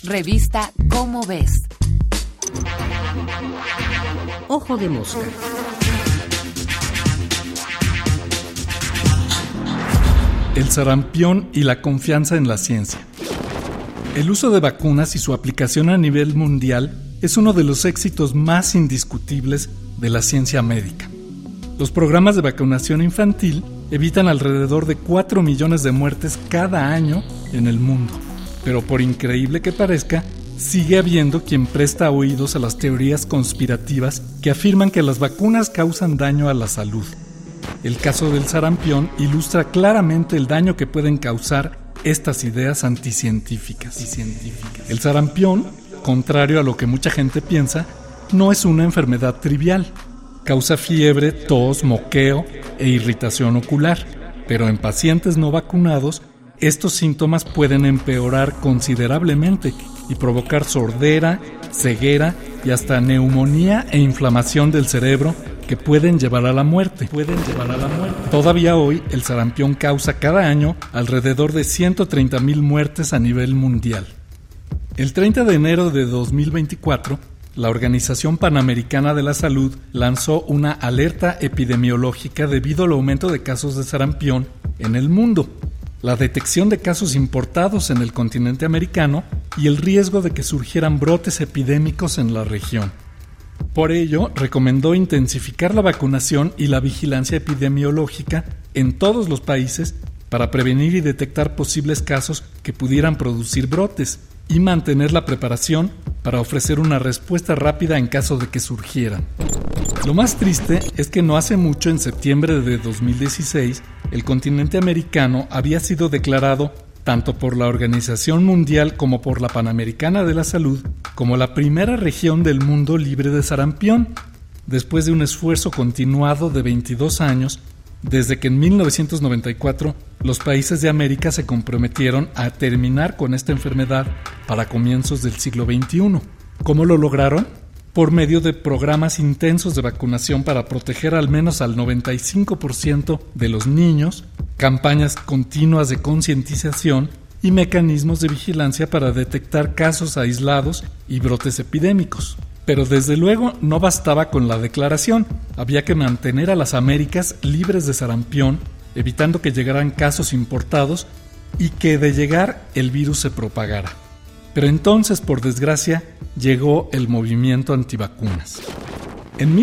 Revista Cómo Ves. Ojo de mosca. El sarampión y la confianza en la ciencia. El uso de vacunas y su aplicación a nivel mundial es uno de los éxitos más indiscutibles de la ciencia médica. Los programas de vacunación infantil evitan alrededor de 4 millones de muertes cada año en el mundo. Pero por increíble que parezca, sigue habiendo quien presta oídos a las teorías conspirativas que afirman que las vacunas causan daño a la salud. El caso del sarampión ilustra claramente el daño que pueden causar estas ideas anticientíficas. El sarampión, contrario a lo que mucha gente piensa, no es una enfermedad trivial. Causa fiebre, tos, moqueo e irritación ocular, pero en pacientes no vacunados, estos síntomas pueden empeorar considerablemente y provocar sordera, ceguera y hasta neumonía e inflamación del cerebro que pueden llevar a la muerte. Todavía hoy, el sarampión causa cada año alrededor de 130,000 muertes a nivel mundial. El 30 de enero de 2024, la Organización Panamericana de la Salud lanzó una alerta epidemiológica debido al aumento de casos de sarampión en el mundo, la detección de casos importados en el continente americano y el riesgo de que surgieran brotes epidémicos en la región. Por ello, recomendó intensificar la vacunación y la vigilancia epidemiológica en todos los países para prevenir y detectar posibles casos que pudieran producir brotes y mantener la preparación para ofrecer una respuesta rápida en caso de que surgieran. Lo más triste es que no hace mucho, en septiembre de 2016, el continente americano había sido declarado, tanto por la Organización Mundial como por la Panamericana de la Salud, como la primera región del mundo libre de sarampión, después de un esfuerzo continuado de 22 años, desde que en 1994 los países de América se comprometieron a terminar con esta enfermedad para comienzos del siglo XXI. ¿Cómo lo lograron? Por medio de programas intensos de vacunación para proteger al menos al 95% de los niños, campañas continuas de concientización y mecanismos de vigilancia para detectar casos aislados y brotes epidémicos. Pero desde luego no bastaba con la declaración, había que mantener a las Américas libres de sarampión, evitando que llegaran casos importados y que de llegar el virus se propagara. Pero entonces, por desgracia, llegó el movimiento antivacunas. En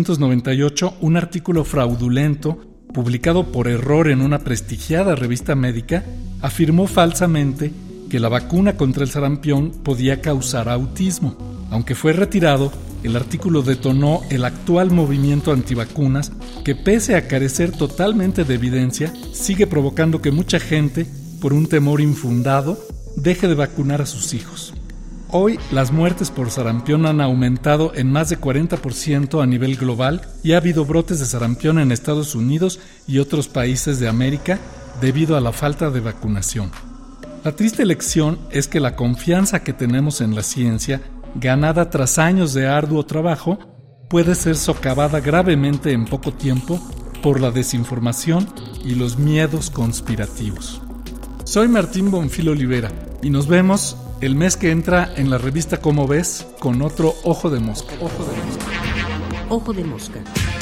1998, un artículo fraudulento, publicado por error en una prestigiada revista médica, afirmó falsamente que la vacuna contra el sarampión podía causar autismo. Aunque fue retirado, el artículo detonó el actual movimiento antivacunas que, pese a carecer totalmente de evidencia, sigue provocando que mucha gente, por un temor infundado, deje de vacunar a sus hijos. Hoy, las muertes por sarampión han aumentado en más de 40% a nivel global y ha habido brotes de sarampión en Estados Unidos y otros países de América debido a la falta de vacunación. La triste lección es que la confianza que tenemos en la ciencia, ganada tras años de arduo trabajo, puede ser socavada gravemente en poco tiempo por la desinformación y los miedos conspirativos. Soy Martín Bonfil Olivera y nos vemos el mes que entra en la revista Cómo Ves con otro Ojo de Mosca. Ojo de mosca.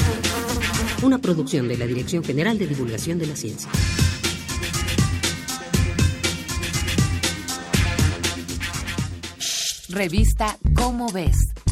Una producción de la Dirección General de Divulgación de la Ciencia. Revista Cómo Ves.